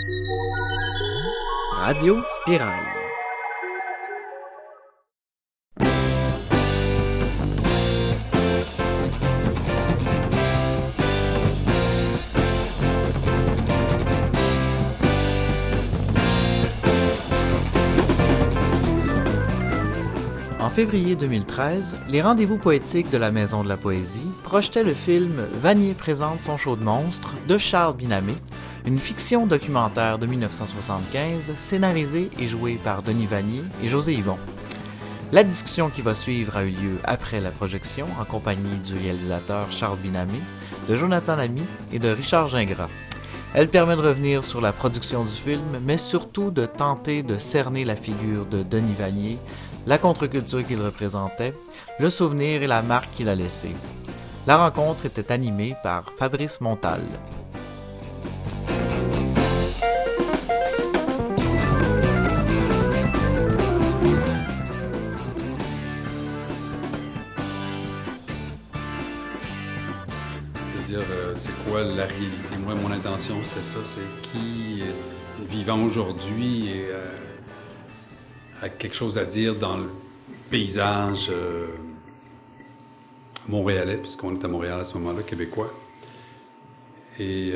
Radio Spirale. En février 2013, les rendez-vous poétiques de la Maison de la Poésie projetaient le film « Vanier présente son show de monstres » de Charles Binamé, une fiction documentaire de 1975 scénarisée et jouée par Denis Vanier et José Yvon. La discussion qui va suivre a eu lieu après la projection en compagnie du réalisateur Charles Binamé, de Jonathan Lamy et de Richard Gingras. Elle permet de revenir sur la production du film, mais surtout de tenter de cerner la figure de Denis Vanier, la contre-culture qu'il représentait, le souvenir et la marque qu'il a laissée. La rencontre était animée par Fabrice Montal. C'est quoi la réalité? Moi, mon intention, c'était ça, c'est qui, vivant aujourd'hui, a quelque chose à dire dans le paysage montréalais, puisqu'on est à Montréal à ce moment-là, québécois. Et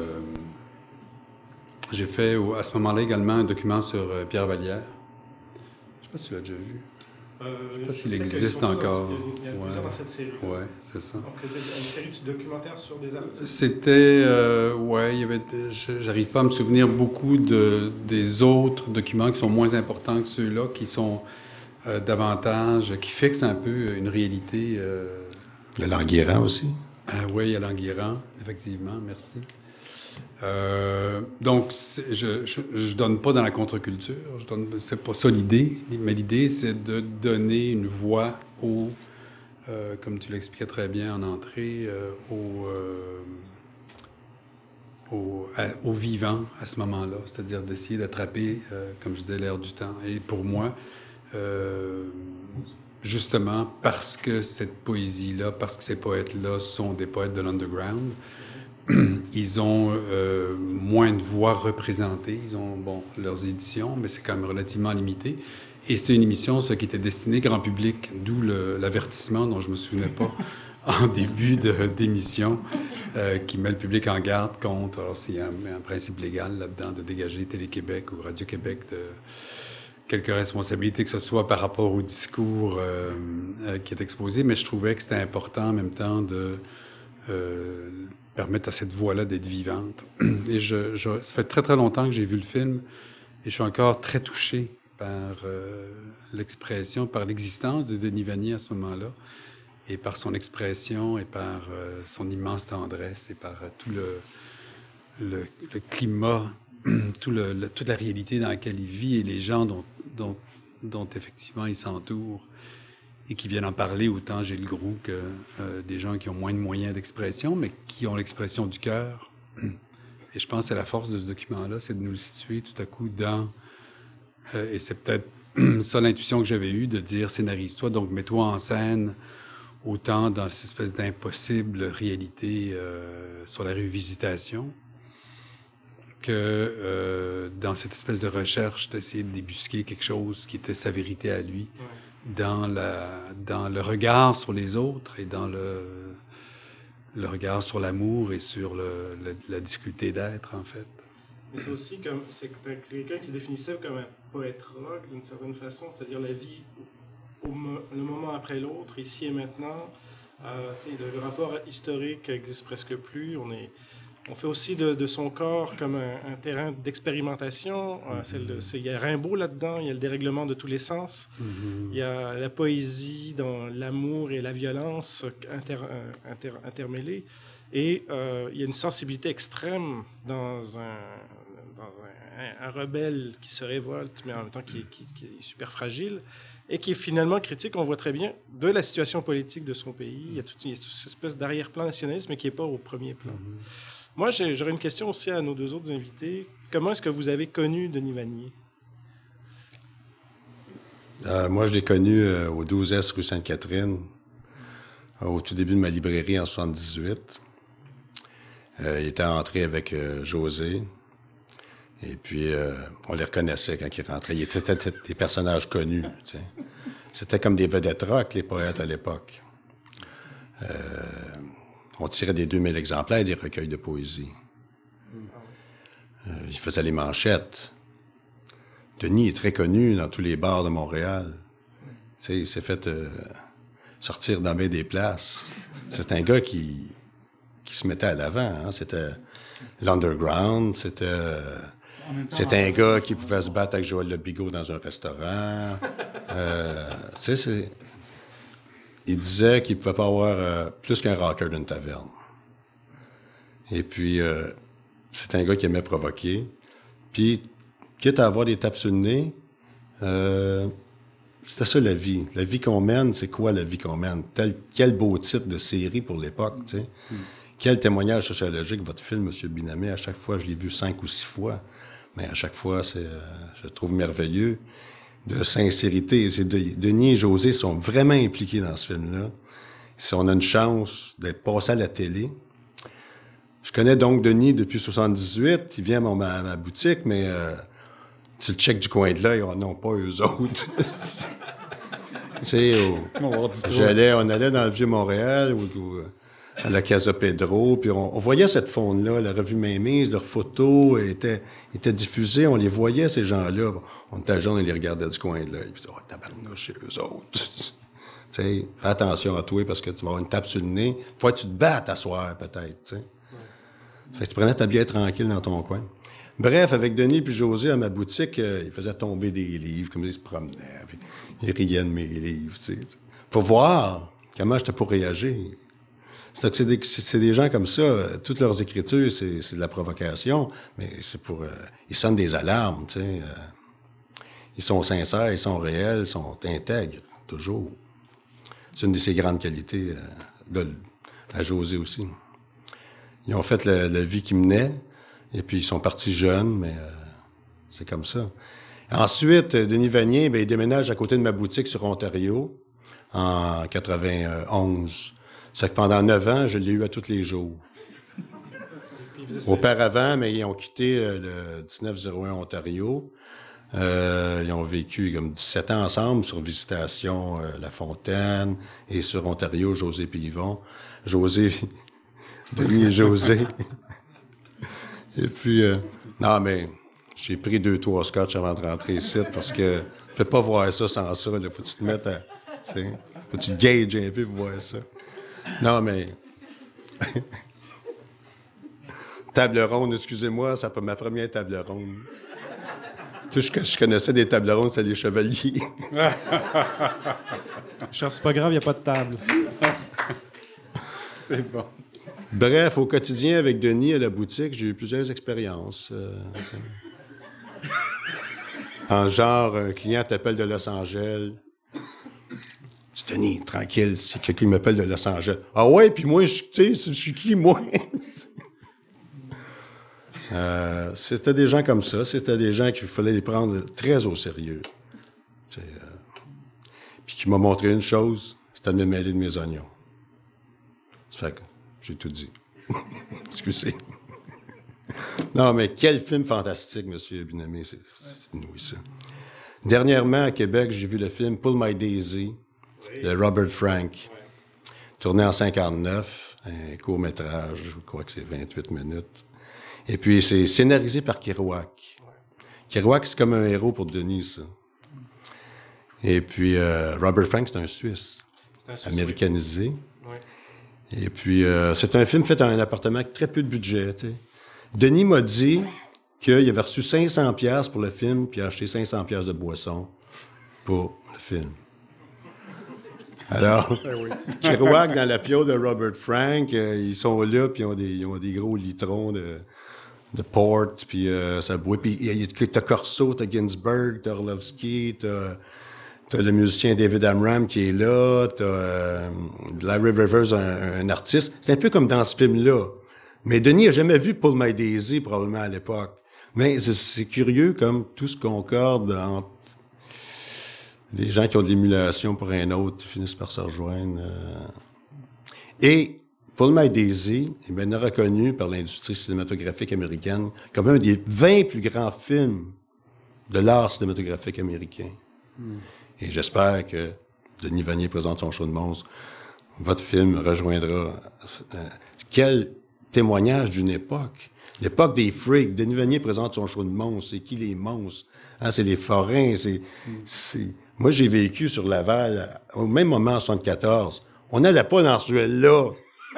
j'ai fait à ce moment-là également un document sur Pierre Vallière. Je ne sais pas si tu l'as déjà vu. Je ne sais pas s'il existe encore. Il y a plusieurs dans cette série. Oui, c'est ça. Donc, c'était une série de documentaires sur des artistes. C'était, il y avait. J'arrive pas à me souvenir beaucoup des autres documents qui sont moins importants que ceux-là, qui sont davantage, qui fixent un peu une réalité. Il y a l'Anguirand aussi. Oui, il y a l'Anguirand, effectivement, merci. Donc, je donne pas dans la contre-culture, c'est pas ça l'idée, mais l'idée, c'est de donner une voix comme tu l'expliquais très bien en entrée, aux vivants à ce moment-là, c'est-à-dire d'essayer d'attraper, comme je disais, l'air du temps. Et pour moi, justement, parce que cette poésie-là, parce que ces poètes-là sont des poètes de l'underground, ils ont moins de voix représentées. Ils ont, leurs éditions, mais c'est quand même relativement limité. Et c'était une émission, ça, qui était destinée grand public, d'où l'avertissement dont je me souvenais pas en début d'émission, qui met le public en garde contre... Alors, c'est un principe légal là-dedans de dégager Télé-Québec ou Radio-Québec de quelques responsabilités, que ce soit par rapport au discours qui est exposé, mais je trouvais que c'était important en même temps de... permettre à cette voix-là d'être vivante. Et ça fait très, très longtemps que j'ai vu le film et je suis encore très touché par l'expression, par l'existence de Denis Vanier à ce moment-là et par son expression et par son immense tendresse et par tout le climat, toute la réalité dans laquelle il vit et les gens dont effectivement il s'entoure et qui viennent en parler, autant Gilles Groux que des gens qui ont moins de moyens d'expression, mais qui ont l'expression du cœur. Et je pense que c'est la force de ce document-là, c'est de nous le situer tout à coup dans... et c'est peut-être ça l'intuition que j'avais eue, de dire « scénarise-toi », donc mets-toi en scène autant dans cette espèce d'impossible réalité sur la revisitation que dans cette espèce de recherche d'essayer de débusquer quelque chose qui était sa vérité à lui. Ouais. Dans le regard sur les autres et dans le regard sur l'amour et sur la difficulté d'être, en fait. Mais c'est aussi comme... C'est quelqu'un qui se définissait comme un poète rock, d'une certaine façon, c'est-à-dire la vie le moment après l'autre, ici et maintenant. Le rapport historique n'existe presque plus. On fait aussi de son corps comme un terrain d'expérimentation. Il y a Rimbaud là-dedans, il y a le dérèglement de tous les sens. Il y a la poésie dans l'amour et la violence intermêlées. Et il y a une sensibilité extrême dans un rebelle qui se révolte, mais en même temps qui est super fragile, et qui est finalement critique, on voit très bien, de la situation politique de son pays. Il y a toute cette espèce d'arrière-plan nationaliste, mais qui n'est pas au premier plan. Moi, j'aurais une question aussi à nos deux autres invités. Comment est-ce que vous avez connu Denis Vanier? Moi, je l'ai connu au 12S rue Sainte-Catherine, au tout début de ma librairie en 1978. Il était entré avec José. Et puis, on les reconnaissait quand ils rentraient. C'était des personnages connus, tu sais. C'était comme des vedettes rock, les poètes à l'époque. On tirait des 2000 exemplaires des recueils de poésie. Il faisait les manchettes. Denis est très connu dans tous les bars de Montréal. Tu sais, il s'est fait sortir dans bien des places. C'est un gars qui se mettait à l'avant. Hein? C'était l'underground. C'était un gars qui pouvait se battre avec Joël Le Bigot dans un restaurant. Tu sais, il disait qu'il ne pouvait pas avoir plus qu'un rocker d'une taverne. Et puis, c'est un gars qui aimait provoquer. Puis, quitte à avoir des tapes sur le nez, c'était ça la vie. La vie qu'on mène, c'est quoi la vie qu'on mène? Quel beau titre de série pour l'époque, tu sais. Quel témoignage sociologique, votre film, M. Binamé, à chaque fois, je l'ai vu 5 ou 6 fois, mais à chaque fois, je le trouve merveilleux. De sincérité. Denis et José sont vraiment impliqués dans ce film-là. Si on a une chance d'être passé à la télé. Je connais donc Denis depuis 78. Il vient à ma boutique, mais tu le check du coin de l'œil, non pas eux autres. Tu sais, on allait dans le Vieux-Montréal, à la Casa Pedro, puis on voyait cette faune-là, la revue Mainmise, leurs photos étaient diffusées, on les voyait, ces gens-là. On était jeunes, on les regardait du coin de l'œil, puis on tabarnouche chez eux autres. Tu sais, fais attention à toi, parce que tu vas avoir une tape sur le nez. Faut que tu te battes à soir, peut-être, tu sais. Fait que tu prenais ta bière tranquille dans ton coin. Bref, avec Denis puis José à ma boutique, ils faisaient tomber des livres, comme ils se promenaient, puis ils riaient de mes livres, tu sais. Pour voir comment j'étais pour réagir. C'est des gens comme ça, toutes leurs écritures, c'est de la provocation, mais c'est pour... ils sonnent des alarmes, tu sais. Ils sont sincères, ils sont réels, ils sont intègres, toujours. C'est une de ses grandes qualités à José aussi. Ils ont fait la vie qu'ils menaient, et puis ils sont partis jeunes, mais c'est comme ça. Ensuite, Denis Vanier, il déménage à côté de ma boutique sur Ontario, en 91. Ça fait que pendant 9 ans, je l'ai eu à tous les jours. Auparavant, mais ils ont quitté le 1901 Ontario. Ils ont vécu comme 17 ans ensemble sur Visitation La Fontaine et sur Ontario, José et Yvon. Denis et José. Et puis, non, mais j'ai pris 2-3 scotch avant de rentrer ici parce que je peux pas voir ça sans ça. Il faut que tu te mettes à... Faut que tu te gages un peu pour voir ça. Non, mais... Table ronde, excusez-moi, c'est ma première table ronde. Tu sais, je connaissais des tables rondes, c'était les chevaliers. Cher, c'est pas grave, il n'y a pas de table. C'est bon. Bref, au quotidien, avec Denis à la boutique, j'ai eu plusieurs expériences. En genre, un client t'appelle de Los Angeles. Je dis, Denis, tranquille, si quelqu'un m'appelle de Los Angeles. Ah ouais, puis moi, tu sais, je suis qui, moi? C'était des gens comme ça. C'était des gens qu'il fallait les prendre très au sérieux. Puis qui m'a montré une chose, c'était de me mêler de mes oignons. Ça fait que j'ai tout dit. Excusez. Non, mais quel film fantastique, M. Binamé. C'est inouï, ça. Dernièrement, à Québec, j'ai vu le film Pull My Daisy de Robert Frank, tourné en 59, un court-métrage, je crois que c'est 28 minutes. Et puis, c'est scénarisé par Kerouac. Kerouac, c'est comme un héros pour Denis, ça. Et puis, Robert Frank, c'est un Suisse, américanisé. Oui. Et puis, c'est un film fait dans un appartement avec très peu de budget, tu sais. Denis m'a dit qu'il avait reçu 500$ pour le film, puis a acheté 500$ de boisson pour le film. Alors, Kerouac, dans la piole de Robert Frank, ils sont là, puis ils ont des gros litrons de port, puis ça boit. Puis t'as Corso, t'as Ginsberg, t'as Orlovsky, t'as le musicien David Amram qui est là, t'as Larry Rivers, un artiste. C'est un peu comme dans ce film-là. Mais Denis n'a jamais vu Pull My Daisy, probablement, à l'époque. Mais c'est curieux comme tout se concorde entre des gens qui ont de l'émulation pour un autre, qui finissent par se rejoindre. Et Pull My Daisy est maintenant reconnu par l'industrie cinématographique américaine comme un des 20 plus grands films de l'art cinématographique américain. Et j'espère que Denis Vanier présente son show de monstre. Votre film rejoindra. Quel témoignage d'une époque. L'époque des freaks. Denis Vanier présente son show de monstre. C'est qui les monstres? Hein, c'est les forains. Moi, j'ai vécu sur Laval, au même moment en 74. On n'allait pas dans ce ruelle-là.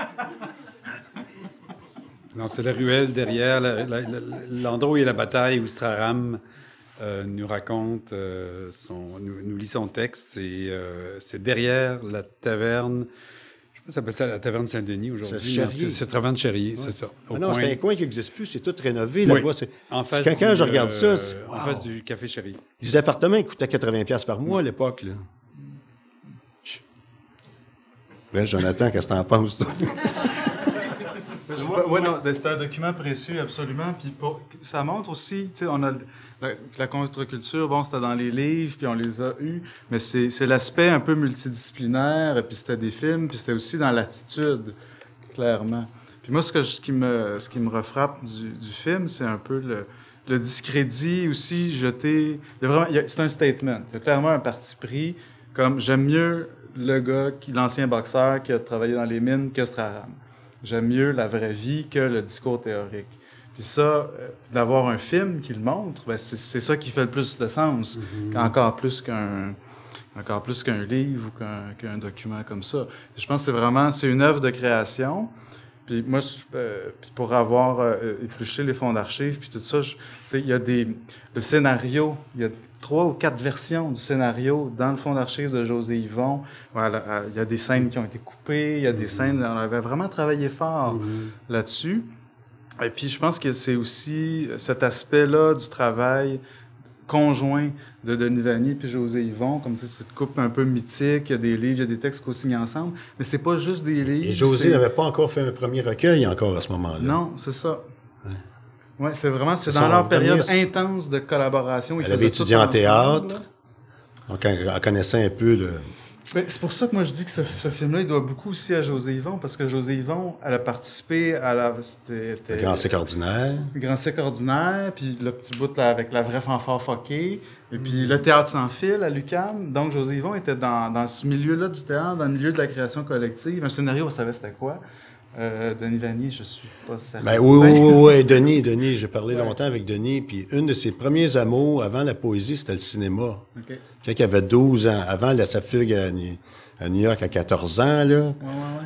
Non, c'est la ruelle derrière, l'endroit où il y a la bataille, où Straram nous raconte, nous lit son texte. C'est derrière la taverne. Je sais pas si ça s'appelle ça la taverne Saint-Denis aujourd'hui. C'est la taverne Chéri, c'est ça. Non, c'est un coin qui n'existe plus. C'est tout rénové là-bas. Oui. En face quand je regarde ça, en face du Café Chéri. Les appartements ils coûtaient 80$ par mois à l'époque. Là. Ouais, Jonathan, qu'est-ce que t'en penses, toi? Oui, non, c'est un document précieux, absolument. Puis ça montre aussi, tu sais, on a la contre-culture, bon, c'était dans les livres, puis on les a eus, mais c'est l'aspect un peu multidisciplinaire, puis c'était des films, puis c'était aussi dans l'attitude, clairement. Puis moi, ce qui me refrappe du film, c'est un peu le discrédit aussi jeté. C'est un statement. Il y a clairement un parti pris, comme j'aime mieux le gars, l'ancien boxeur qui a travaillé dans les mines que Straram. J'aime mieux la vraie vie que le discours théorique. Puis ça, d'avoir un film qui le montre, ben c'est ça qui fait le plus de sens, encore plus qu'un livre ou qu'un document comme ça. Je pense que c'est une œuvre de création. Puis moi, puis pour avoir épluché les fonds d'archives, puis tout ça, il y a le scénario, il y a 3 ou 4 versions du scénario dans le fonds d'archives de José Yvon. Voilà, il y a des scènes qui ont été coupées, il y a des scènes, on avait vraiment travaillé fort là-dessus. Et puis je pense que c'est aussi cet aspect-là du travail conjoint de Denis Vanier puis José Yvon, comme cette couple un peu mythique, il y a des livres, il y a des textes qu'on signe ensemble, mais c'est pas juste des livres. Et José n'avait pas encore fait un premier recueil encore à ce moment-là. Non, c'est ça. Ouais, c'est dans leur période intense de collaboration. Elle avait étudié en théâtre, donc en connaissant un peu le... Ben, c'est pour ça que moi je dis que ce film-là, il doit beaucoup aussi à José Yvon, parce que José Yvon, elle a participé à le Grand Cycle ordinaire. Le Grand Cycle ordinaire, puis le petit bout là, avec la vraie fanfare fuckée, et puis le théâtre sans fil à l'UQAM. Donc José Yvon était dans ce milieu-là du théâtre, dans le milieu de la création collective. Un scénario, vous savez c'était quoi? Denis Vanier, je suis pas certain. Ben oui, Denis, j'ai parlé longtemps avec Denis, puis une de ses premiers amours avant la poésie, c'était le cinéma. Okay. Quand il avait 12 ans, avant sa fugue à New York à 14 ans, là,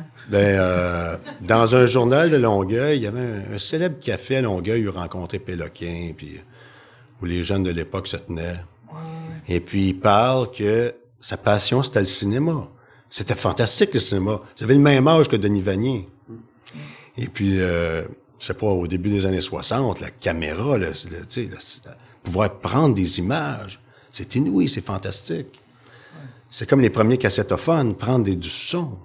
ben, dans un journal de Longueuil, il y avait un célèbre café à Longueuil où il rencontrait Péloquin, puis où les jeunes de l'époque se tenaient. Et puis il parle que sa passion, c'était le cinéma. C'était fantastique, le cinéma. J'avais le même âge que Denis Vanier. Et puis, je sais pas, au début des années 60, la caméra, pouvoir prendre des images, c'est inouï, c'est fantastique. C'est comme les premiers cassettophones, prendre du son.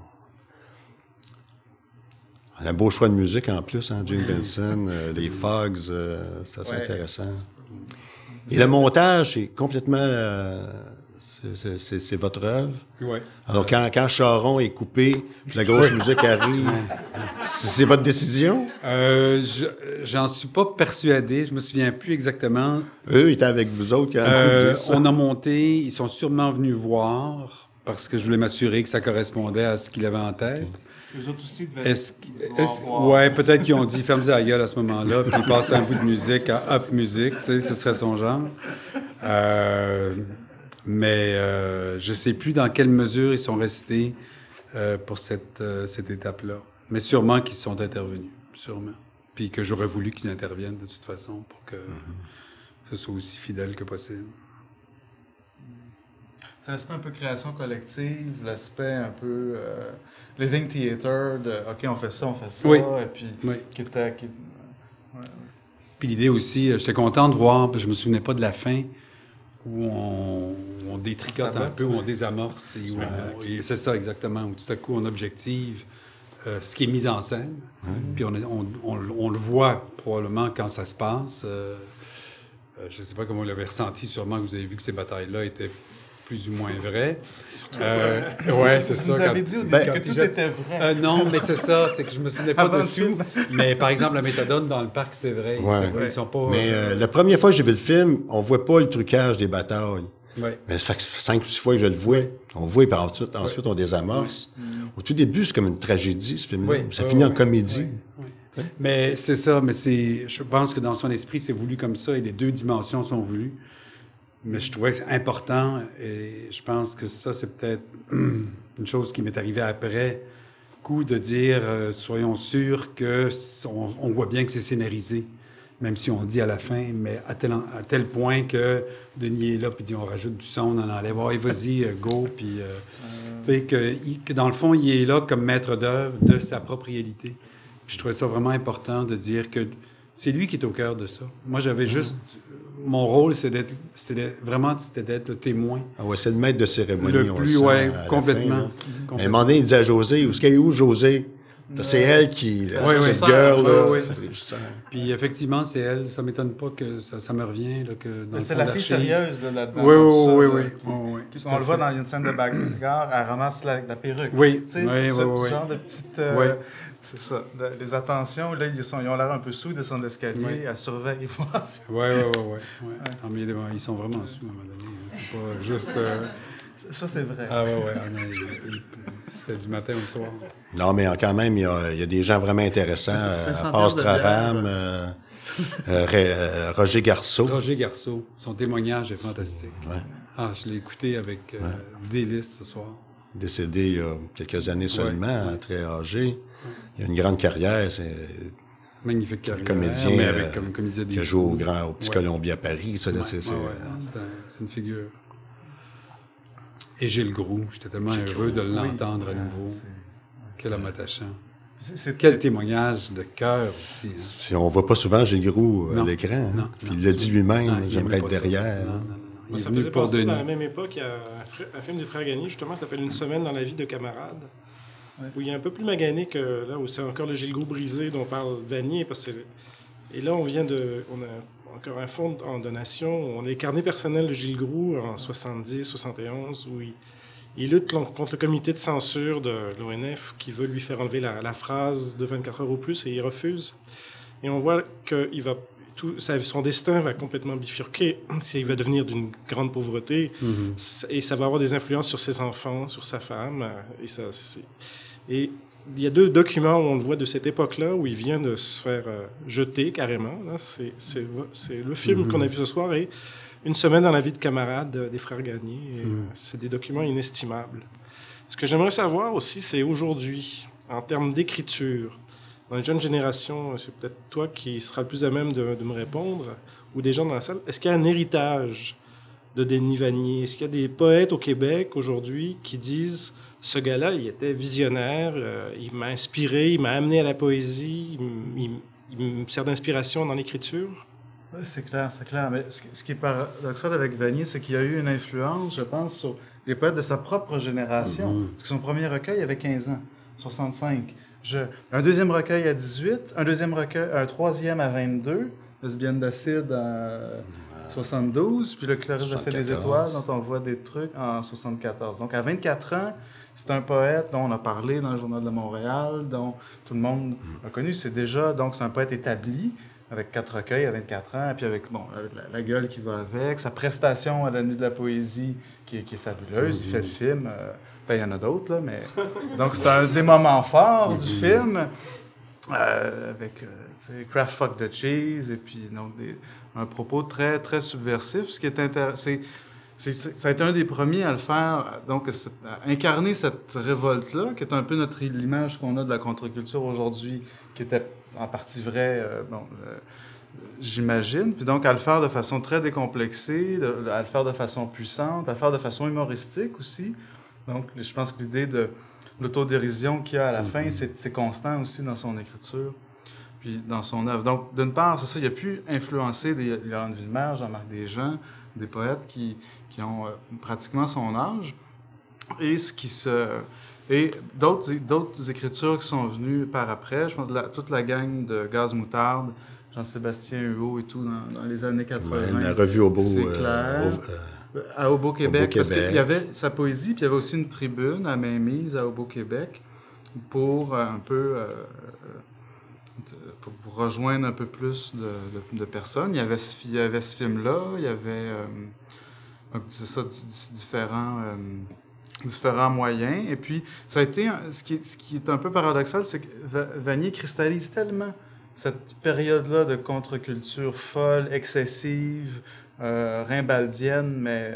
Un beau choix de musique en plus, hein, Jim Vinson, les Fogs, c'est assez intéressant. Et le montage, c'est complètement... c'est votre œuvre. Oui. Alors, quand Charon est coupé, puis la grosse musique arrive, c'est votre décision? J'en suis pas persuadé. Je me souviens plus exactement. Eux, ils étaient avec vous autres quand on a monté. Ils sont sûrement venus voir parce que je voulais m'assurer que ça correspondait à ce qu'il avait en tête. Eux autres aussi devaient ouais, peut-être qu'ils ont dit « ferme la gueule » à ce moment-là, puis ils passaient un bout de musique à Up Music, tu sais, ce serait son genre. Mais je sais plus dans quelle mesure ils sont restés pour cette étape-là. Mais sûrement qu'ils sont intervenus, sûrement. Puis que j'aurais voulu qu'ils interviennent de toute façon pour que ce soit aussi fidèle que possible. C'est l'aspect un peu création collective, l'aspect un peu living theater de « OK, on fait ça, oui. et puis oui. Puis l'idée aussi, j'étais content de voir, parce que je me souvenais pas de la fin, où on détricote un peu, où on désamorce, et c'est ça exactement, où tout à coup on objective ce qui est mis en scène, puis on le voit probablement quand ça se passe. Je ne sais pas comment vous l'avez ressenti, sûrement que vous avez vu que ces batailles-là étaient plus ou moins vrai. Ouais, c'est ça. Vous avez dit au début que tout était vrai. Non, mais c'est ça, c'est que je me souvenais pas de tout. Mais par exemple, la méthadone dans le parc, c'était vrai. Ils sont pas... Mais la première fois que j'ai vu le film, on voit pas le trucage des batailles. Ouais. Mais ça fait 5 ou 6 fois que je le vois. On voit, puis ensuite on désamorce. Au tout début, c'est comme une tragédie, ce film-là. Ça finit en comédie. Mais c'est ça, mais je pense que dans son esprit, c'est voulu comme ça, et les deux dimensions sont voulues. Mais je trouvais que c'est important, et je pense que ça, c'est peut-être une chose qui m'est arrivée après coup, de dire, soyons sûrs que on voit bien que c'est scénarisé. Même si on dit à la fin, mais à tel point que Denis est là, puis dit on rajoute du son, on en enlève, oh, vas-y, go, puis tu sais, que dans le fond, il est là comme maître d'œuvre de sa propre réalité. Puis je trouvais ça vraiment important de dire que c'est lui qui est au cœur de ça. Moi, j'avais juste... Mon rôle, c'était d'être le témoin. Ah ouais, c'est le maître de cérémonie. Le plus, complètement. À un moment donné, il disait à José, où José? C'est elle qui... cette girl, là. Puis effectivement, c'est elle. Ça m'étonne pas que ça me revient. Là, que dans c'est la fille sérieuse là-dedans. Oui. On le voit dans une scène de bagarre, elle ramasse la perruque. Oui, tu sais, c'est ce genre de petite... c'est ça. Les attentions, là, ils ont l'air un peu sous, ils descendent l'escalier, elle surveille. Oui. Mais ils sont vraiment sous à un moment donné. C'est pas juste... Ça, c'est vrai. Ah ouais. C'était du matin au soir. Non, mais quand même, il y a des gens vraiment intéressants. Pastraram, Roger Garceau. Roger Garceau. Son témoignage est fantastique. Ouais. Ah, je l'ai écouté avec délice ce soir. Décédé il y a quelques années seulement, très âgé. Il a une grande carrière. C'est magnifique carrière. Comédien, mais avec comme comédien qui a joué au Petit Colombier à Paris. Ça, c'est une figure. Et Gilles Groux, j'étais tellement heureux de l'entendre à nouveau. Quel homme attachant. Quel témoignage de cœur aussi. Hein. On ne voit pas souvent Gilles Groux à l'écran. Puis il l'a dit lui-même, j'aimerais être derrière. Non. Ça faisait penser, dans la même époque, il y a un film des Frères Gagné, justement, ça s'appelle Une semaine dans la vie de camarades, où il est un peu plus magané que là où c'est encore le Gilles Groux brisé dont parle Vanier. Et là, on a encore un fonds en donation. On a les carnets personnels de Gilles Groux en 70, 71, où il lutte contre le comité de censure de l'ONF qui veut lui faire enlever la phrase de 24 heures ou plus, et il refuse. Et on voit que son destin va complètement bifurquer. Il va devenir d'une grande pauvreté, et ça va avoir des influences sur ses enfants, sur sa femme. Et il y a 2 documents où on le voit de cette époque-là, où il vient de se faire jeter carrément. Là, c'est le film qu'on a vu ce soir, et Une semaine dans la vie de camarades des Frères Gagné. C'est des documents inestimables. Ce que j'aimerais savoir aussi, c'est aujourd'hui, en termes d'écriture, dans les jeunes générations, c'est peut-être toi qui seras le plus à même de me répondre, ou des gens dans la salle, est-ce qu'il y a un héritage de Denis Vanier? Est-ce qu'il y a des poètes au Québec aujourd'hui qui disent « Ce gars-là, il était visionnaire, il m'a inspiré, il m'a amené à la poésie, il me sert d'inspiration dans l'écriture ». Oui, c'est clair. Mais ce qui est paradoxal avec Vanier, c'est qu'il y a eu une influence, je pense, sur les poètes de sa propre génération. Parce que son premier recueil avait 15 ans, 65. Un deuxième recueil à 18, un troisième à 22, Lesbienne d'acide à 72, puis le Clarisse a fait des étoiles, dont on voit des trucs en 74. Donc à 24 ans, c'est un poète dont on a parlé dans le Journal de Montréal, dont tout le monde a connu. C'est un poète établi, avec 4 recueils à 24 ans, puis avec la gueule qui va avec, sa prestation à la Nuit de la Poésie qui est fabuleuse. Il fait le film. Il y en a d'autres, là, mais... Donc, c'est un des moments forts du film, avec Kraft Fuck the Cheese, et puis un propos très, très subversif. Ce qui est intéressant, ça a été un des premiers à le faire, donc à incarner cette révolte-là, qui est un peu l'image qu'on a de la contre-culture aujourd'hui, qui était en partie vraie, j'imagine. Puis donc, à le faire de façon très décomplexée, à le faire de façon puissante, à le faire de façon humoristique aussi. Donc, je pense que l'idée de l'autodérision qu'il y a à la fin, c'est constant aussi dans son écriture, puis dans son œuvre. Donc, d'une part, c'est ça, il a pu influencer des Laurent de Villemer, Jean-Marc Desjans, des poètes qui ont pratiquement son âge, et d'autres écritures qui sont venues par après. Je pense que toute la gang de Gaz Moutarde, Jean-Sébastien Huot et tout dans les années 80. La revue au beau. C'est clair. À Hobo-Québec, parce qu'il y avait sa poésie, puis il y avait aussi une tribune à mainmise à Hobo-Québec pour un peu pour rejoindre un peu plus de personnes. Il y avait ce film-là, il y avait c'est ça, différents moyens. Et puis, ça a été ce qui est un peu paradoxal, c'est que Vanier cristallise tellement cette période-là de contre-culture folle, excessive, rimbaldienne, mais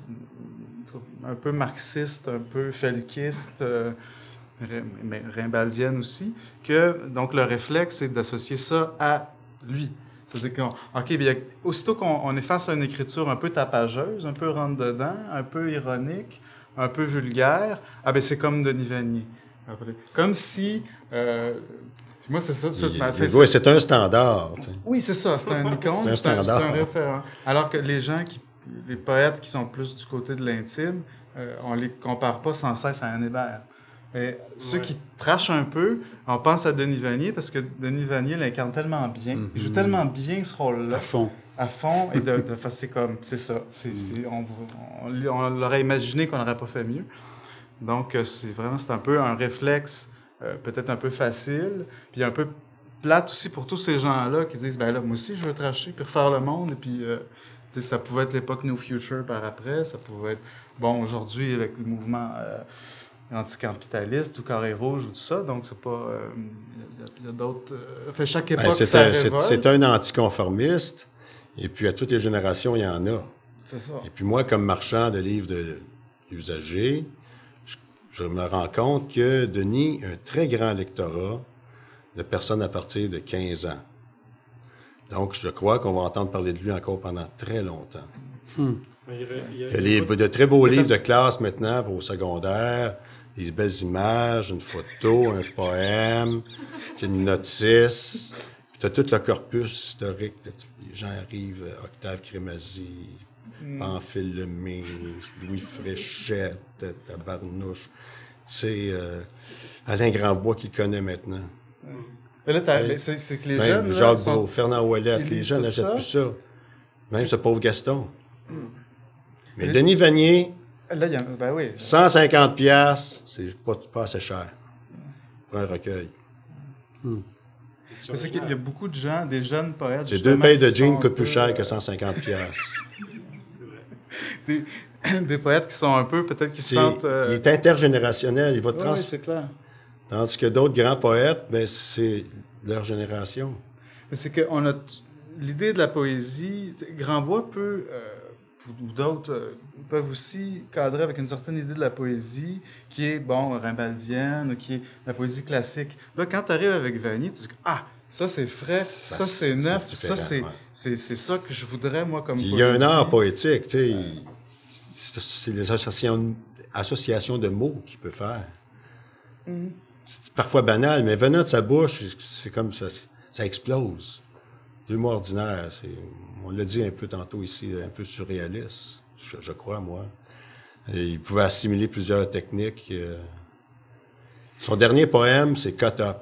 un peu marxiste, un peu felkiste, mais rimbaldienne aussi, que donc le réflexe, c'est d'associer ça à lui. C'est-à-dire aussitôt qu'on est face à une écriture un peu tapageuse, un peu rentre-dedans, un peu ironique, un peu vulgaire, c'est comme Denis Vanier. Comme si... moi, c'est ça. Oui, c'est un standard. T'sais. Oui, c'est ça. C'est un icône, c'est un référent. Alors que les poètes qui sont plus du côté de l'intime, on les compare pas sans cesse à Anne Hébert. Mais ceux qui trashent un peu, on pense à Denis Vanier parce que Denis Vanier l'incarne tellement bien. Il joue tellement bien ce rôle-là. À fond. Et c'est comme, c'est ça. On l'aurait imaginé qu'on n'aurait pas fait mieux. Donc, c'est un peu un réflexe peut-être un peu facile, puis un peu plate aussi pour tous ces gens-là qui disent, moi aussi, je veux trasher, puis refaire le monde, et puis, ça pouvait être l'époque New Future par après, ça pouvait être, aujourd'hui, avec le mouvement anticapitaliste, ou Carré Rouge, ou tout ça, donc c'est pas... Il y a d'autres... chaque époque, ça révolte. C'est un anticonformiste, et puis à toutes les générations, il y en a. C'est ça. Et puis moi, comme marchand de livres d'usagers, je me rends compte que Denis a un très grand lectorat de personnes à partir de 15 ans. Donc, je crois qu'on va entendre parler de lui encore pendant très longtemps. Il y a de très beaux livres de classe maintenant pour au secondaire, des belles images, une photo, un poème, une notice. Puis tu as tout le corpus historique. Là, les gens arrivent, Octave Crémazie, Pamphile Lemay, Louis Fréchette, Tabarnouche. C'est Alain Grandbois qui le connaît maintenant. Mais là, c'est que les jeunes... Jacques Brault, Fernand Ouellette, les jeunes n'achètent plus ça. Même ce pauvre Gaston. Mais Denis Vanier, là, oui. 150 $, c'est pas assez cher pour un recueil. C'est qu'il y a beaucoup de gens, des jeunes poètes... C'est 2 pailles de jeans coûtent plus cher que 150 $. Des poètes qui sont un peu, peut-être, qui se sentent... Il est intergénérationnel, il va Oui, c'est clair. Tandis que d'autres grands poètes, c'est leur génération. Mais c'est qu'on a l'idée de la poésie... Grandbois peut, ou d'autres, peuvent aussi cadrer avec une certaine idée de la poésie qui est, rimbaldienne, qui est la poésie classique. Là, quand tu arrives avec Vanier, tu dis ça c'est frais, ça c'est neuf, ça c'est ça que je voudrais, moi, comme poésie. Il y a un art poétique, tu sais. C'est les associations de mots qu'il peut faire. C'est parfois banal, mais venant de sa bouche, c'est comme ça explose. L'humour ordinaire, on l'a dit un peu tantôt ici, un peu surréaliste, je crois, moi. Et il pouvait assimiler plusieurs techniques. Son dernier poème, c'est « Cut Up ».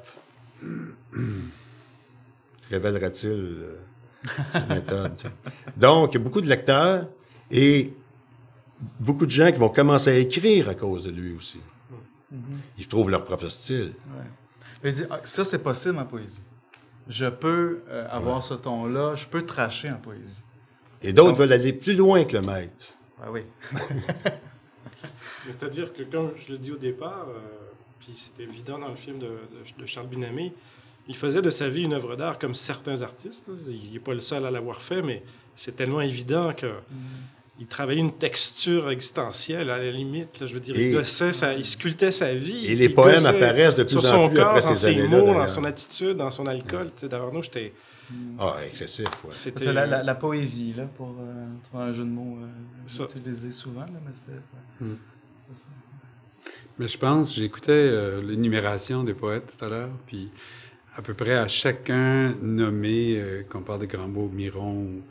Révélera-t-il cette méthode? Donc, il y a beaucoup de lecteurs et beaucoup de gens qui vont commencer à écrire à cause de lui aussi. Ils trouvent leur propre style. Il dit, ça, c'est possible en poésie. Je peux avoir ce ton-là, je peux tracher en poésie. Et d'autres veulent aller plus loin que le maître. Oui. C'est-à-dire que, comme je le dis au départ, puis c'était évident dans le film de Charles Binamé, il faisait de sa vie une œuvre d'art comme certains artistes. Il n'est pas le seul à l'avoir fait, mais c'est tellement évident que... Il travaillait une texture existentielle, à la limite. Là, je veux dire, il sculptait sa vie. Et les poèmes apparaissent de plus en plus après ces années-là. Dans ses mots, dans son attitude, dans son alcool. D'abord, j'étais... excessif, oui. C'est la poésie, là, pour un jeu de mots utilisé souvent. Là, mais Mais je pense, j'écoutais l'énumération des poètes tout à l'heure, puis à peu près à chacun nommé, qu'on parle de Grambeau, Miron...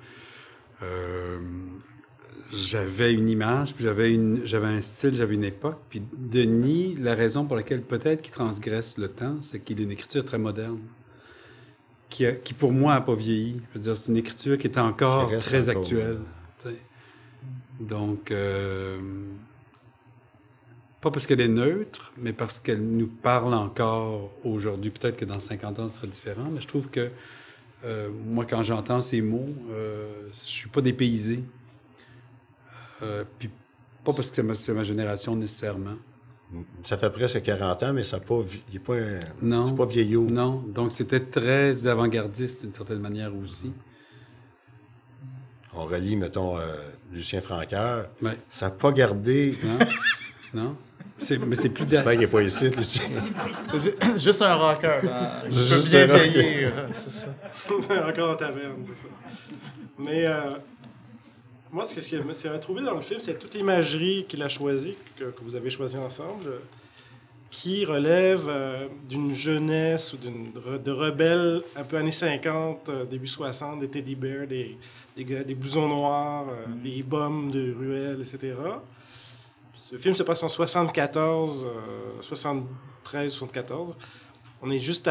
j'avais une image, puis j'avais un style, j'avais une époque. Puis Denis, la raison pour laquelle peut-être qu'il transgresse le temps, c'est qu'il a une écriture très moderne. qui pour moi n'a pas vieilli. Je veux dire, c'est une écriture qui est encore Qui reste très encore, actuelle. Tu sais. Donc, pas parce qu'elle est neutre, mais parce qu'elle nous parle encore aujourd'hui. Peut-être que dans 50 ans, ce sera différent, mais je trouve que moi, quand j'entends ces mots, je suis pas dépaysé. Puis pas parce que c'est ma génération nécessairement. Ça fait presque 40 ans, mais ça pas, il est pas, Non. c'est pas vieillot. Non, donc c'était très avant-gardiste d'une certaine manière aussi. On relit, mettons, Lucien Francoeur. Ouais. Ça n'a pas gardé. Non? Non? Mais c'est plus J'espère qu'il n'est pas ici, Lucien. Juste un rocker. Je peux Juste bien un rocker. vieillir, c'est ça. Encore en taverne, c'est ça. Mais moi, ce qui m'a trouvé dans le film, c'est toute l'imagerie qu'il a choisie, que vous avez choisie ensemble, qui relève d'une jeunesse ou de rebelles un peu années 50, début 60, des teddy bears, des blousons noirs, des bombes de ruelles, etc. Ce film se passe en 74, 73, 74. On est juste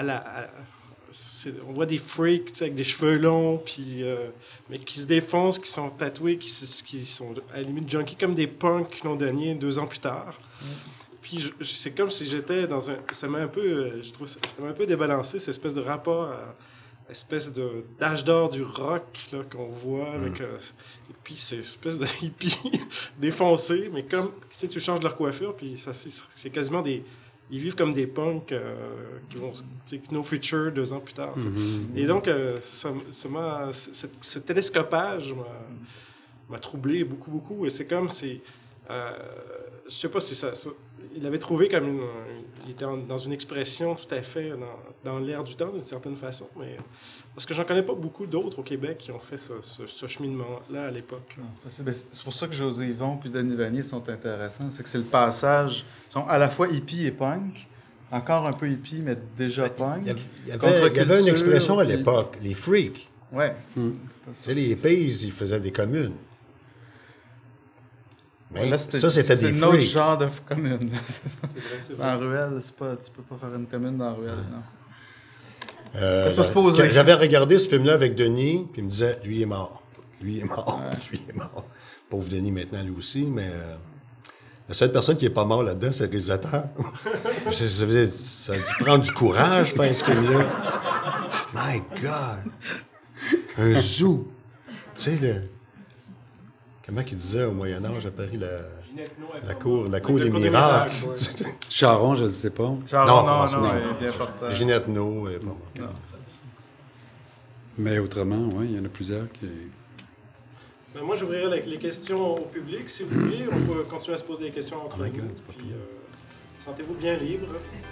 on voit des freaks avec des cheveux longs, puis, mais qui se défoncent, qui sont tatoués, qui sont à la limite junkies, comme des punks londoniens 2 ans plus tard. Puis c'est comme si j'étais dans un... Ça m'a un peu... je trouve ça m'a un peu débalancé, cette espèce de rapport à espèce d'âge d'or du rock là, qu'on voit avec... et puis c'est une espèce de hippie défoncé, mais comme... Tu sais, tu changes leur coiffure, puis ça, c'est quasiment des... Ils vivent comme des punks qui vont... Tu sais, no future 2 ans plus tard. Et donc, ce télescopage m'a troublé beaucoup, beaucoup. Et c'est comme si... je sais pas si ça... Il avait trouvé comme il était dans une expression tout à fait dans l'air du temps, d'une certaine façon, mais parce que j'en connais pas beaucoup d'autres au Québec qui ont fait ce cheminement-là à l'époque. C'est pour ça que José Yvon puis Denis Vanier sont intéressants. C'est que c'est le passage. Ils sont à la fois hippie et punk. Encore un peu hippie, mais déjà punk. Il y avait une expression à l'époque, les freaks. Ouais. Tu sais, les pays, ils faisaient des communes. Mais Là, ça, c'était des C'est un autre freaks. genre de commune. C'est vrai. En ruelle, tu peux pas faire une commune dans la ruelle, non. C'est pas supposé. J'avais regardé ce film-là avec Denis, puis il me disait, lui est mort. Lui est mort. Lui est mort. Pauvre Denis maintenant, lui aussi, mais la seule personne qui n'est pas mort là-dedans, c'est le réalisateur. ça a dû prendre du courage, faire ce film-là. My God! Un zoo! Tu sais, comment qu'il disait au Moyen-Âge à Paris, la cour des miracles. Charon, je ne sais pas. Genre, franchement, il est important. Ginette No, bon. Mais autrement, oui, il y en a plusieurs qui... Ben, moi, j'ouvrirai les questions au public, si vous voulez. On peut continuer à se poser des questions entre nous. Puis, sentez-vous bien libre.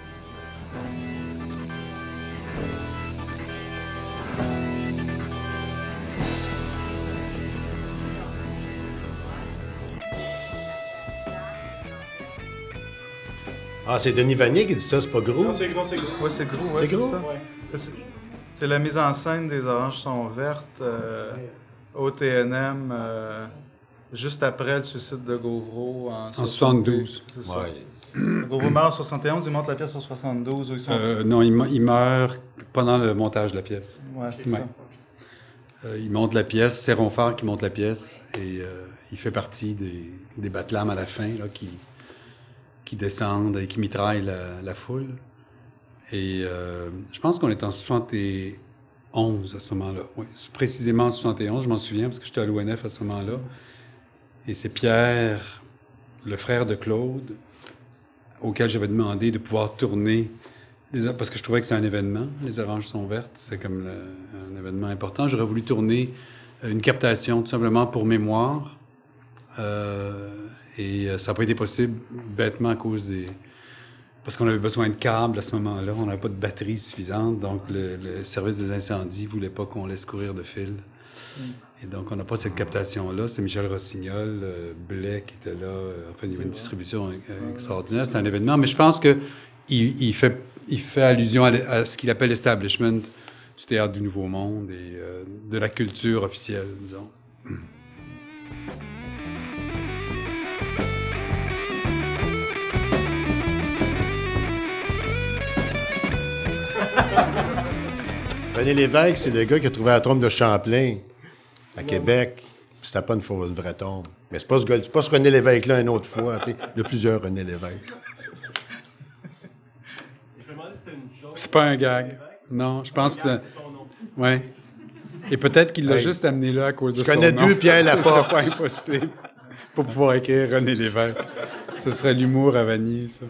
Ah, c'est Denis Vanier qui dit ça, c'est pas gros? Non, c'est gros. Ouais, c'est gros, ouais, C'est gros? ça. C'est la mise en scène des Oranges sont vertes au TNM juste après le suicide de Gauvreau en 72. C'est ça. Ouais. Gauvreau meurt en 71, il monte la pièce en 72 où ils sont... Non, il meurt pendant le montage de la pièce. ouais, c'est Ouais. ça. Il monte la pièce, c'est Ronfort qui monte la pièce, et il fait partie des battelams à la fin là, qui descendent et qui mitraillent la foule. Et je pense qu'on est en 71 à ce moment-là. Oui, précisément en 71, je m'en souviens parce que j'étais à l'ONF à ce moment-là. Et c'est Pierre, le frère de Claude, auquel j'avais demandé de pouvoir tourner, parce que je trouvais que c'était un événement. Les Oranges sont vertes, c'est comme un événement important. J'aurais voulu tourner une captation tout simplement pour mémoire. Et ça n'a pas été possible, bêtement, à cause parce qu'on avait besoin de câbles à ce moment-là. On n'avait pas de batterie suffisante, donc le service des incendies ne voulait pas qu'on laisse courir de fil. Et donc, on n'a pas cette captation-là. C'était Michel Rossignol, Blais qui était là. Enfin, il y avait une distribution extraordinaire. C'était un événement. Mais je pense qu'il fait allusion à ce qu'il appelle l'establishment du théâtre du Nouveau Monde et de la culture officielle, disons. René Lévesque, c'est le gars qui a trouvé la tombe de Champlain à Québec. C'était pas une vraie tombe. Mais c'est pas ce René Lévesque-là une autre fois. Tu sais. Il y a plusieurs René Lévesque. C'est pas un gag. Non, je pense que... Ouais. Et peut-être qu'il l'a juste amené là à cause de son nom. Je connais deux Pierre Laporte. Ce serait pas impossible pour pouvoir écrire René Lévesque. Ce serait l'humour à Vanier, ça.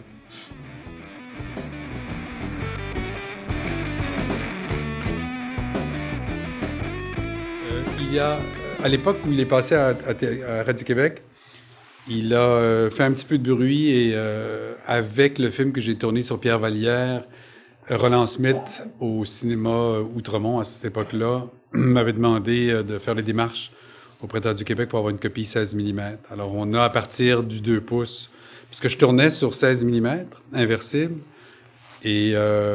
Il y a, à l'époque où il est passé à Radio-Québec, il a fait un petit peu de bruit et avec le film que j'ai tourné sur Pierre Vallière, Roland Smith, au cinéma Outremont à cette époque-là, m'avait demandé de faire les démarches auprès de Radio-Québec pour avoir une copie 16 mm. Alors, on a à partir du 2 pouces, puisque je tournais sur 16 mm, inversible, et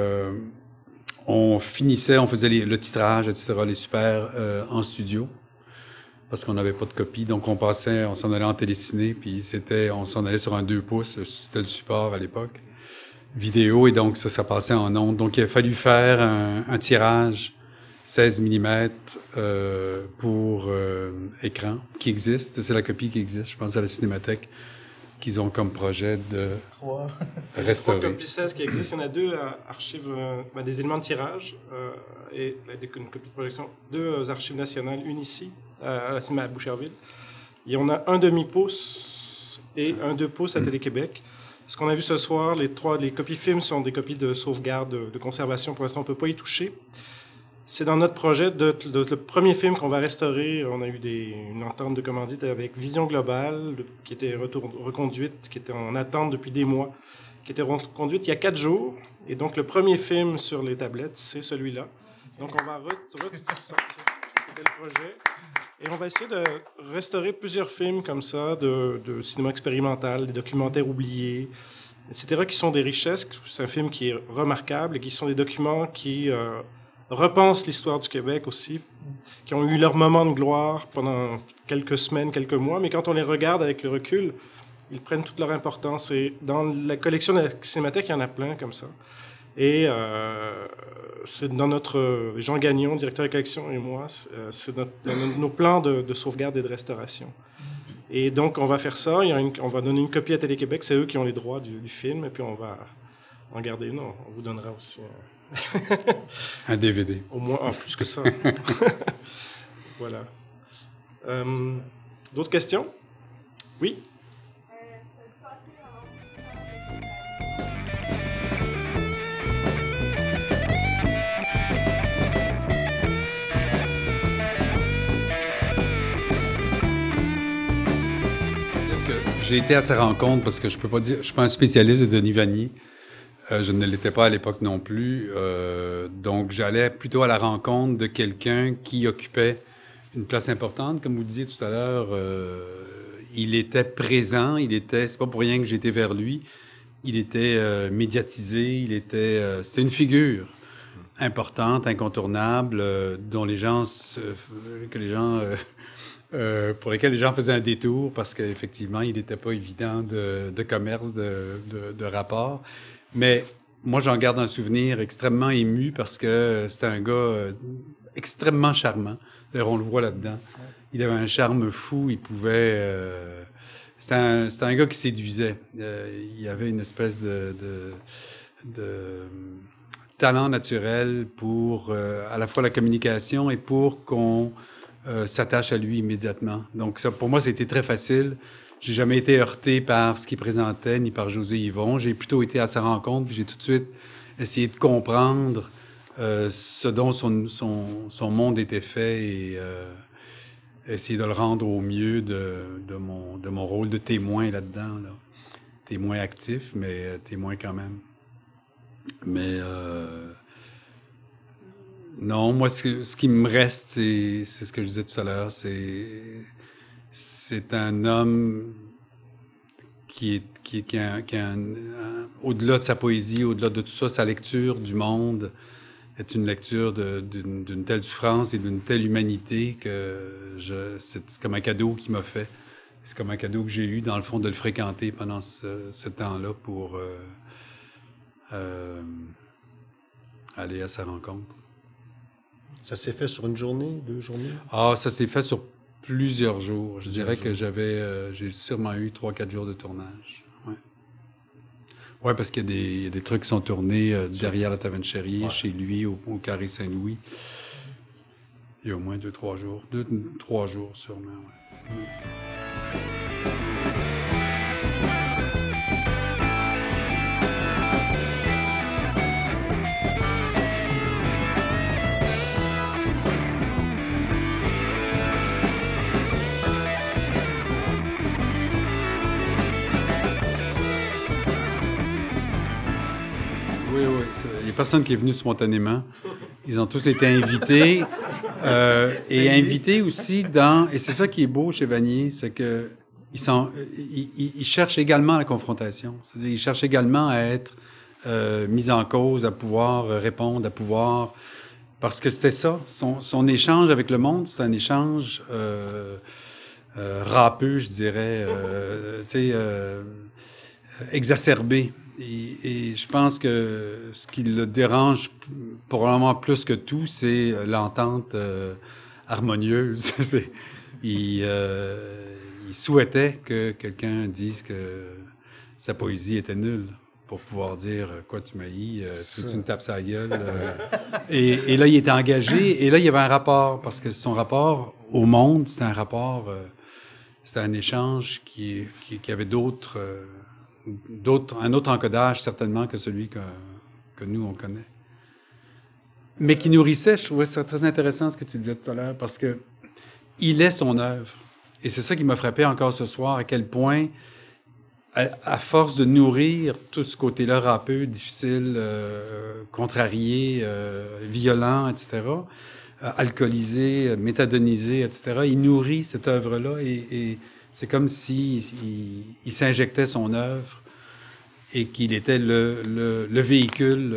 on faisait le titrage, etc., les super en studio, parce qu'on n'avait pas de copie. Donc, on s'en allait en téléciné, puis on s'en allait sur un 2 pouces, c'était le support à l'époque, vidéo, et donc ça passait en ondes. Donc, il a fallu faire un tirage 16 mm pour écran, qui existe. C'est la copie qui existe, je pense, à la Cinémathèque, qu'ils ont comme projet de restaurer. Il y a 3 copies 16 qui existent. Il y en a 2 archives, des éléments de tirage et une copie de projection. 2 archives nationales, une ici, à la Cinéma à Boucherville. Il y en a un demi-pouce et un 2 pouces à Télé-Québec. Ce qu'on a vu ce soir, les copies films sont des copies de sauvegarde, de conservation. Pour l'instant, on ne peut pas y toucher. C'est dans notre projet le premier film qu'on va restaurer. On a eu une entente de commandite avec Vision Globale, qui était reconduite, qui était en attente depuis des mois, qui était reconduite il y a 4 jours. Et donc, le premier film sur les tablettes, c'est celui-là. Donc, on va sortir. C'était le projet. Et on va essayer de restaurer plusieurs films comme ça, de cinéma expérimental, des documentaires oubliés, etc., qui sont des richesses. C'est un film qui est remarquable et qui sont des documents qui repensent l'histoire du Québec aussi, qui ont eu leur moment de gloire pendant quelques semaines, quelques mois, mais quand on les regarde avec le recul, ils prennent toute leur importance. Et dans la collection de la Cinémathèque, il y en a plein comme ça. Et c'est dans Jean Gagnon, directeur de collection, et moi, c'est dans nos plans de sauvegarde et de restauration. Et donc, on va faire ça. On va donner une copie à Télé-Québec. C'est eux qui ont les droits du film. Et puis, on va en garder une. On vous donnera aussi un DVD. Au moins, plus que ça. Voilà. D'autres questions? Oui? J'ai été à sa rencontre parce que je suis pas un spécialiste de Denis Vanier. Je ne l'étais pas à l'époque non plus. Donc, j'allais plutôt à la rencontre de quelqu'un qui occupait une place importante. Comme vous disiez tout à l'heure, il était présent. C'est pas pour rien que j'étais vers lui. Il était médiatisé. C'était une figure importante, incontournable, pour lesquels les gens faisaient un détour parce qu'effectivement, il n'était pas évident de commerce, de rapport. Mais moi, j'en garde un souvenir extrêmement ému parce que c'était un gars extrêmement charmant. D'ailleurs, on le voit là-dedans. Il avait un charme fou. C'était un gars qui séduisait. Il avait une espèce de talent naturel pour à la fois la communication et pour qu'on s'attache à lui immédiatement. Donc, ça, pour moi, c'était très facile. J'ai jamais été heurté par ce qu'il présentait, ni par José Yvon. J'ai plutôt été à sa rencontre, puis j'ai tout de suite essayé de comprendre ce dont son monde était fait et essayer de le rendre au mieux de mon rôle de témoin là-dedans. Là. Témoin actif, mais témoin quand même. Mais non, moi, ce qui me reste, c'est ce que je disais tout à l'heure, c'est un homme qui a au-delà de sa poésie, au-delà de tout ça, sa lecture du monde est une lecture d'une telle souffrance et d'une telle humanité que c'est comme un cadeau qu'il m'a fait. C'est comme un cadeau que j'ai eu, dans le fond, de le fréquenter pendant ce temps-là pour aller à sa rencontre. Ça s'est fait sur une journée, 2 journées? Ah, ça s'est fait sur plusieurs jours. Je dirais que j'ai sûrement eu 3-4 jours de tournage. Ouais. Ouais, parce qu'il y a des trucs qui sont tournés derrière la Taverne Chérie, chez lui, au Carré Saint-Louis. Il y a au moins 2-3 jours. 2-3 jours, sûrement, ouais. Oui, il n'y a personne qui est venu spontanément. Ils ont tous été invités. Et invités aussi et c'est ça qui est beau chez Vanier, c'est que ils cherchent également la confrontation. C'est-à-dire, ils cherchent également à être mis en cause, à pouvoir répondre, parce que c'était ça. Son échange avec le monde, c'est un échange râpeux, je dirais, exacerbé. Et je pense que ce qui le dérange probablement plus que tout, c'est l'entente harmonieuse. Il souhaitait que quelqu'un dise que sa poésie était nulle pour pouvoir dire « Quoi, tu m'haïs? Tu me tapes sur la gueule? » Et là, il était engagé. Et là, il y avait un rapport, parce que son rapport au monde, c'était un rapport... c'était un échange qui avait un autre encodage, certainement, que celui que nous, on connaît. Mais qui nourrissait, je trouvais ça très intéressant ce que tu disais tout à l'heure, parce que il est son œuvre. Et c'est ça qui m'a frappé encore ce soir, à quel point, à force de nourrir tout ce côté-là râpeux, difficile, contrarié, violent, etc., alcoolisé, méthadonisé, etc., il nourrit cette œuvre-là et c'est comme s'il s'injectait son œuvre et qu'il était le véhicule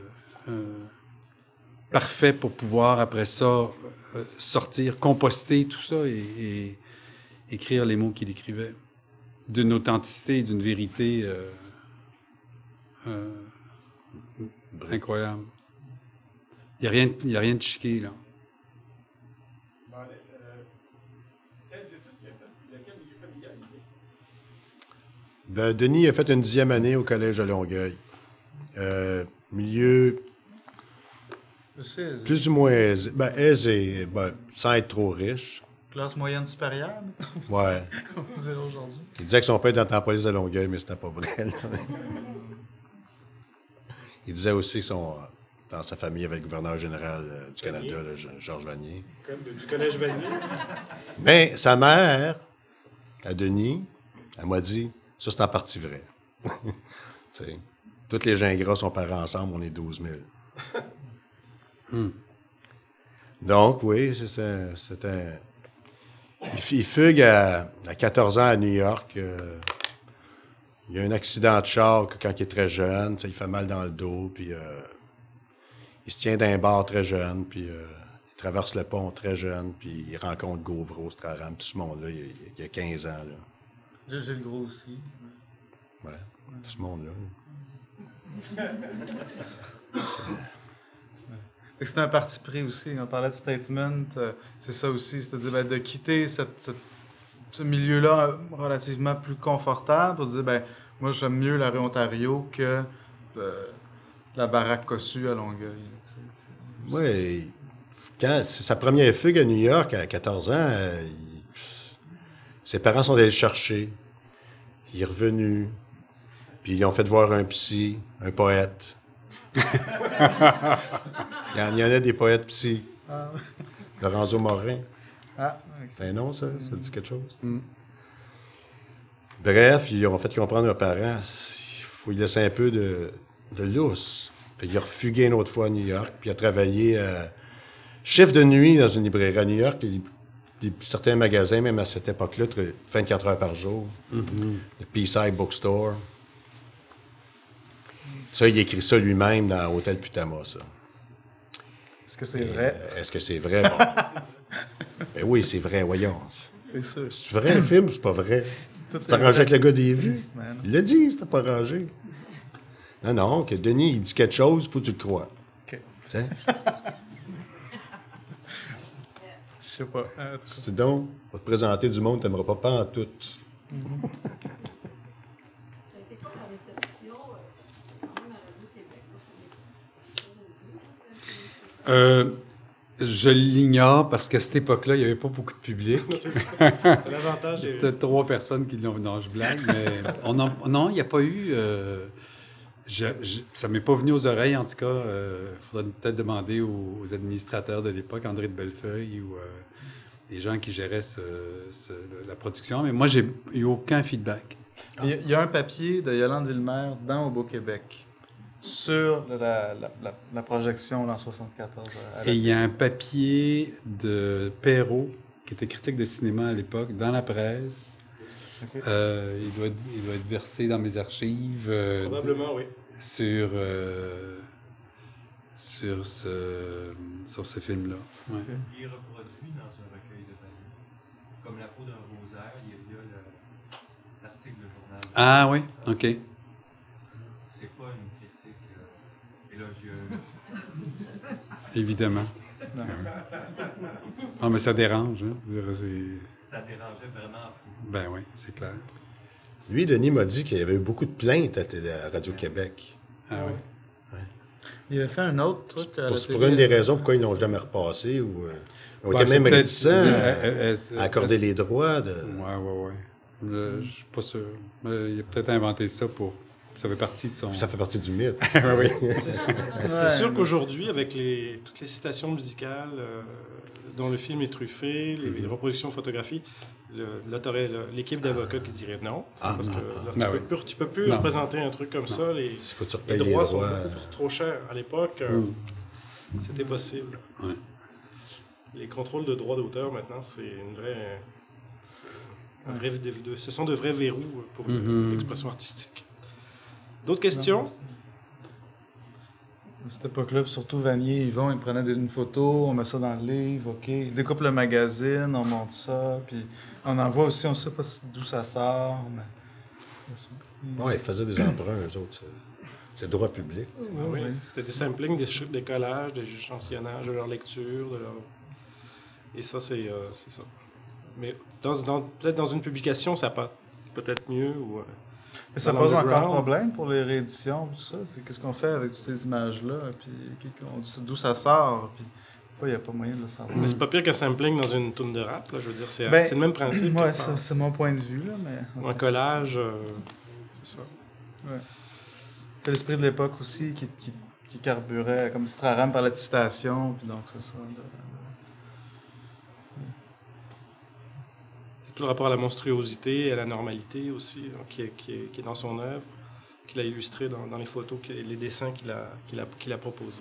parfait pour pouvoir, après ça, sortir, composter tout ça et écrire les mots qu'il écrivait. D'une authenticité, d'une vérité incroyable. Il n'y a rien de chiqué, là. Ben, Denis a fait une 10e année au Collège de Longueuil. Milieu plus ou moins aisé. Ben, aisé, sans être trop riche. Classe moyenne supérieure? Ouais. Comme on dirait aujourd'hui. Il disait que son père était dans la police de Longueuil, mais c'était pas vrai. Là. Il disait aussi que dans sa famille avec le gouverneur général du Canada, là, Georges Vanier. Du Collège Vanier. Mais sa mère, à Denis, elle m'a dit... Ça, c'est en partie vrai. Tous les gens gras sont parents ensemble, on est 12 000. Donc, oui, c'est un... Il fugue à 14 ans à New York. Il y a un accident de char quand il est très jeune. Il fait mal dans le dos, puis il se tient d'un bar très jeune, puis il traverse le pont très jeune, puis il rencontre Gauvreau, Straram, tout ce monde-là, il y a 15 ans. Là. J'ai le gros aussi. Ouais, tout ce monde-là. C'est un parti pris aussi. On parlait de statement. C'est ça aussi. C'est-à-dire de quitter ce milieu-là relativement plus confortable pour dire, moi, j'aime mieux la rue Ontario que la baraque Cossue à Longueuil. Oui. Quand c'est sa première fugue à New York à 14 ans, ses parents sont allés le chercher. Il est revenu. Puis ils ont fait voir un psy, un poète. Il y en a des poètes psy. Ah. Lorenzo Morin. Ah, c'est un nom, ça? Ça dit quelque chose? Bref, ils ont fait comprendre aux parents qu'il faut lui laisser un peu de lousse. Fait qu'il a refugué une autre fois à New York, puis il a travaillé chef de nuit dans une librairie à New York. Certains magasins, même à cette époque-là, 24 heures par jour. Le Peace Bookstore. Ça, il écrit ça lui-même dans Hôtel Putama, ça. Est-ce que c'est vrai? Est-ce que c'est vrai? Bon. Ben oui, c'est vrai, voyons. C'est sûr. C'est vrai, le film, ou c'est pas vrai? C'est arrangé avec le gars des vues. Il l'a dit, c'était pas arrangé. Non, que Denis, il dit quelque chose, il faut que tu le crois. OK. Tu sais? sais pas. C'est donc, on va te présenter du monde, t'aimeras pas en tout. Ça a été quoi la réception quand même à Radio-Québec? Je l'ignore parce qu'à cette époque-là, il n'y avait pas beaucoup de public. C'est ça. C'est l'avantage des... Peut-être 3 personnes qui l'ont... Non, je blague, mais non, il n'y a pas eu... ça ne m'est pas venu aux oreilles, en tout cas. Il faudrait peut-être demander aux administrateurs de l'époque, André de Bellefeuille, ou les gens qui géraient la production. Mais moi, j'ai eu aucun feedback. Il y a un papier de Yolande Villemer dans Au Beau Québec sur la projection là, en 74. Et il y a un papier de Perrault, qui était critique de cinéma à l'époque, dans la presse. Okay. Il doit être versé dans mes archives. Probablement, oui. Sur ce film-là. Ouais. Okay. Il est reproduit dans un recueil de papier. Comme la peau d'un rosaire, il y a l'article de journal. Ah oui, OK. C'est pas une critique élogieuse. Évidemment. Non, mais ça dérange. Hein? Ça dérangeait vraiment beaucoup. Ben oui, c'est clair. Lui, Denis m'a dit qu'il y avait eu beaucoup de plaintes à Radio-Québec. Ah oui. Il avait fait un autre truc à la C'est pour télé. une des raisons pourquoi ils n'ont jamais repassé ou ils ont Ouais, été même c'est peut-être- réticents à accorder les droits. Ouais. Je suis pas sûr. Il a peut-être inventé ça pour... Ça fait partie de son... Ça fait partie du mythe. oui. C'est sûr qu'aujourd'hui, avec toutes les citations musicales dont le film est truffé, les reproductions photographiques, là, tu aurais l'équipe d'avocats qui dirait non. Parce que là, tu peux plus représenter un truc comme ça. Les droits sont beaucoup trop chers. À l'époque, c'était possible. Ouais. Les contrôles de droits d'auteur, maintenant, c'est ce sont de vrais verrous pour l'expression artistique. D'autres questions? À cette époque-là, puis surtout Vanier, Yvon, ils prenaient une photo, on met ça dans le livre, OK. Ils découpent le magazine, on monte ça, puis on envoie aussi, on ne sait pas d'où ça sort, mais... Oui, ils faisaient des emprunts, eux autres. C'est droit public. Oui, c'était des samplings, des collages, des échantillonnages de leur lecture, et ça, c'est ça. Mais peut-être dans une publication, ça passe peut-être mieux, ou... Mais ça pose encore problème pour les rééditions, tout ça. C'est qu'est-ce qu'on fait avec toutes ces images-là, puis on dit d'où ça sort, puis il n'y a pas moyen de le savoir. Mais c'est pas pire qu'un sampling dans une toune de rap, là, je veux dire, c'est le même principe. Oui, c'est mon point de vue, là, mais... Ou un collage, c'est ça. Ouais. C'est l'esprit de l'époque aussi qui carburait, comme Straram parlait de citation, puis donc c'est ça. Tout le rapport à la monstruosité et à la normalité aussi, qui est dans son œuvre, qu'il a illustré dans les photos, les dessins qu'il a proposés.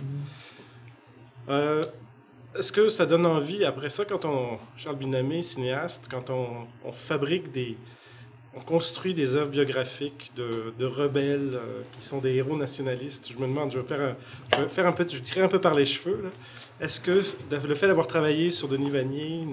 Est-ce que ça donne envie, après ça, Charles Binamé, cinéaste, quand on fabrique on construit des œuvres biographiques de rebelles qui sont des héros nationalistes, je me demande, je vais faire un peu, je tirais un peu par les cheveux, là. Est-ce que le fait d'avoir travaillé sur Denis Vanier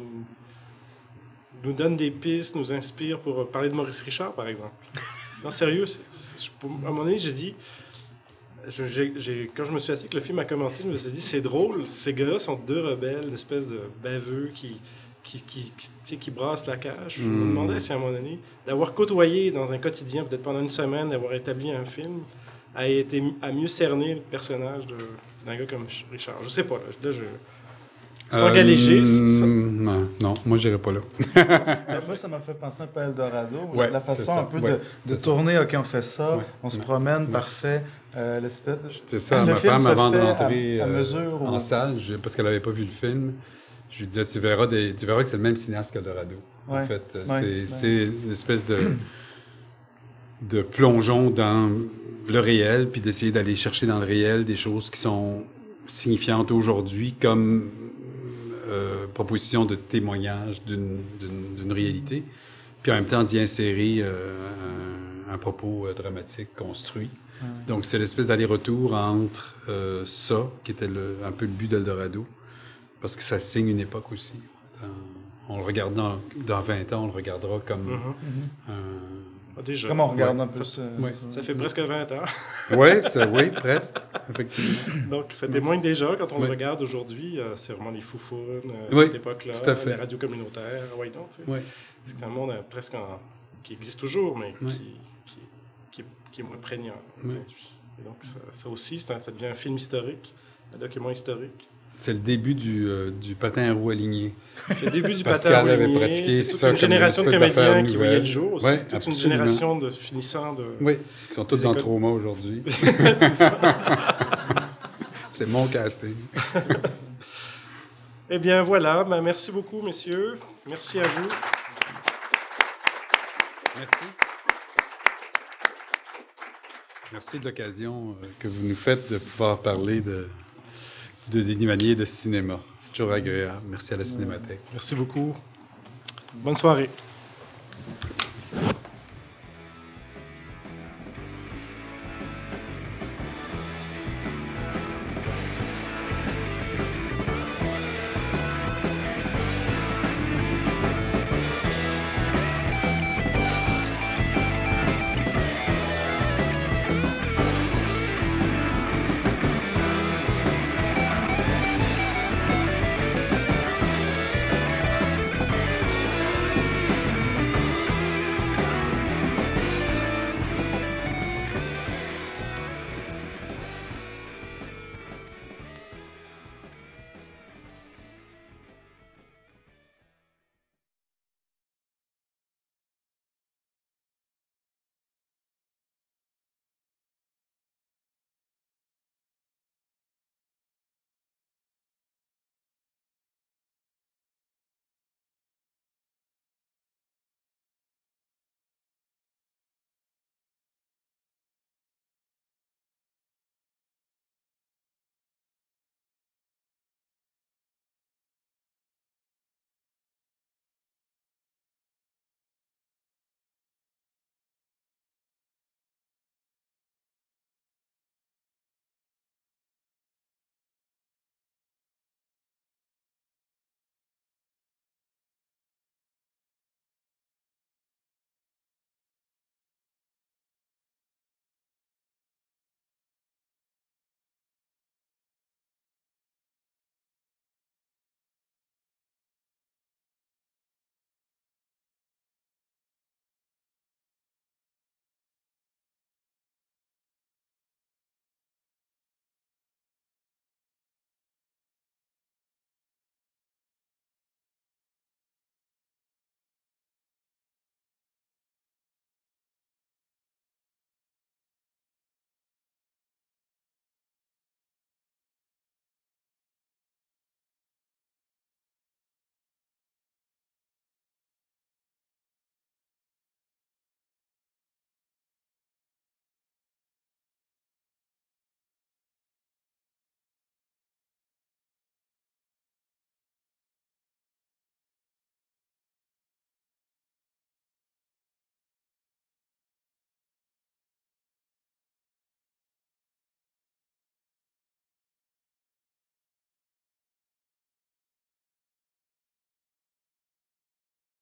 nous donne des pistes, nous inspire pour parler de Maurice Richard, par exemple? Non, sérieux, à un moment donné, j'ai dit, quand je me suis assis que le film a commencé, je me suis dit, c'est drôle, ces gars-là sont deux rebelles, une espèce de baveux qui brassent la cage. Je me demandais si à un moment donné, d'avoir côtoyé dans un quotidien, peut-être pendant une semaine, d'avoir établi un film, a mieux cerner le personnage d'un gars comme Richard. Je sais pas, là je... Sans galéger, non, moi, je n'irais pas là. Moi, ça m'a fait penser un peu à Eldorado. Ouais, la façon ça. un peu de tourner, OK, on fait ça, on se promène, parfait. L'espèce de... C'est ça, ma femme, avant de rentrer en salle, parce qu'elle n'avait pas vu le film, je lui disais, tu verras que c'est le même cinéaste qu'Eldorado. Ouais, en fait, c'est une espèce de plongeon dans le réel, puis d'essayer d'aller chercher dans le réel des choses qui sont signifiantes aujourd'hui, comme proposition de témoignage d'une réalité, puis en même temps d'y insérer un propos dramatique construit. Donc, c'est l'espèce d'aller-retour entre ça, qui était un peu le but d'Eldorado, parce que ça signe une époque aussi. On le regarde dans 20 ans, on le regardera comme déjà. Comment on regarde Ouais. un peu ça? Ouais. Ça fait presque 20 ans. Oui, presque, effectivement. Donc, ça témoigne déjà, quand on le Oui. regarde aujourd'hui, c'est vraiment les foufounes, Oui, cette époque-là, tout à fait. les radios communautaires. Oui, donc, tu sais, Oui. c'est un monde qui existe toujours, mais Oui. qui est moins prégnant Oui. aujourd'hui. Et donc, ça aussi, ça devient un film historique, un document historique. C'est le début du patin à roues aligné. C'est le début du Pascal patin à avait roues pratiqué alignées, c'est toute ça une comme génération de une espèce d'affaire comédiens qui voyaient le nouvelle. jour aussi. Ouais, C'est toute une absolument. génération de finissants de... Oui, ils sont tous Les dans le écoles. trauma aujourd'hui. C'est ça. C'est mon casting. Eh bien, voilà. Ben, merci beaucoup, messieurs. Merci à vous. Merci. Merci de l'occasion que vous nous faites de pouvoir parler de Denis Vanier et de cinéma. C'est toujours agréable. Merci à la Cinémathèque. Merci beaucoup. Bonne soirée.